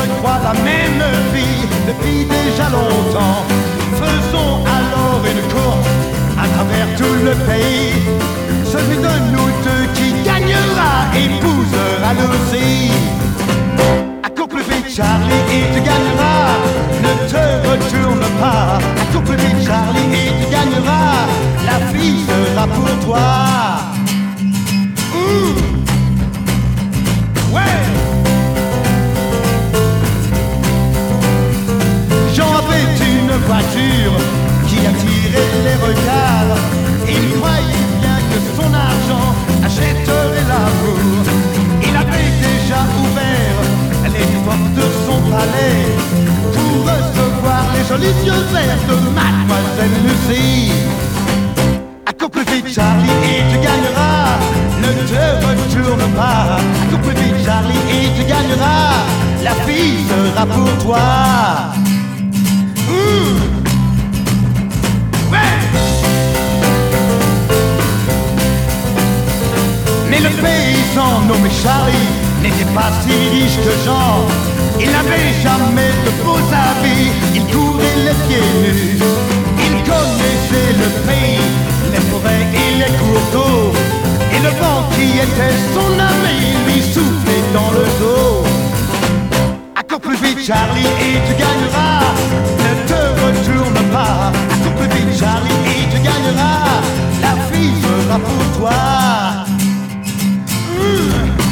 crois la même vie depuis déjà longtemps. Faisons alors une course à travers tout le pays. Celui de nous deux qui gagnera épousera Lucy. Accours plus vite Charlie et tu gagneras. Ne te retourne pas. Accours plus vite Charlie et tu gagneras. La fille sera pour toi. Ouais. Jean avait une voiture qui attirait les regards. Il croyait bien que son argent achèterait l'amour. Il avait déjà ouvert les portes de son palais pour recevoir les jolis yeux verts de Mademoiselle Lucy. Accours plus vite Charlie et tu gagneras. Ne te retourne pas. Accours plus vite Charlie et tu gagneras. La fille sera pour toi. Ouais. Mais le paysan nommé Charlie n'était pas si riche que Jean. Il n'avait jamais de beaux habits. Il courait les pieds nus. Il connaissait le pays, les forêts et les cours d'eau. Et le vent qui était son ami lui soufflait dans le dos. Accours plus vite Charlie et tu gagneras. Ne te retourne pas. Accours plus vite Charlie et tu gagneras. La fille sera pour toi.